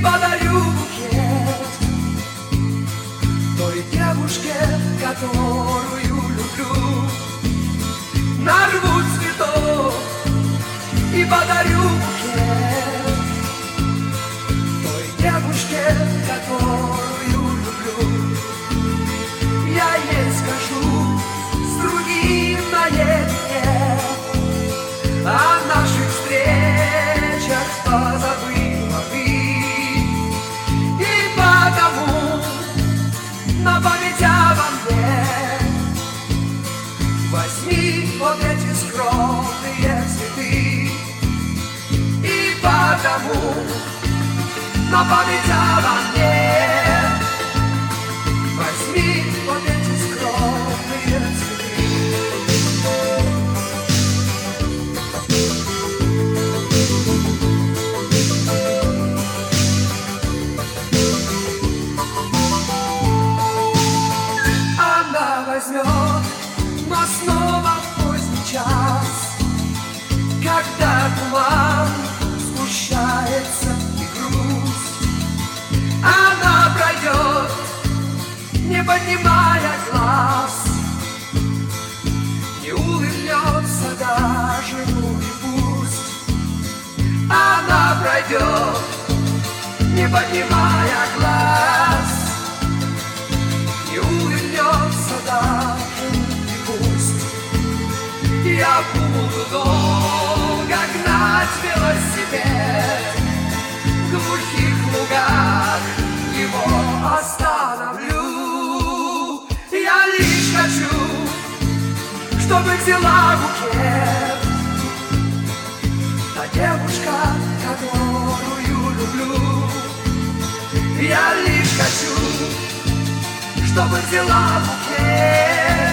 подарю букет той девушке, которую люблю. Нарву цветов и подарю букет той девушке, которую люблю. Я ей скажу с другим наедине о наших встречах позабыла ты, и потому на память обо мне возьми вот эти скромные цветы, и потому на память обо мне возьми вот эти скромные цветы. Она возьмет, но снова в поздний час, когда туман сгущается и грусть. Она пройдет, не поднимая глаз, не улыбнется даже, ну и пусть. Она пройдет, не поднимая глаз, не улыбнется даже, и пусть. Я буду долго гнать велосипед, в глухих лугах его остановлю. Я лишь хочу, чтобы взяла букет та девушка, которую люблю. Я лишь хочу, чтобы взяла букет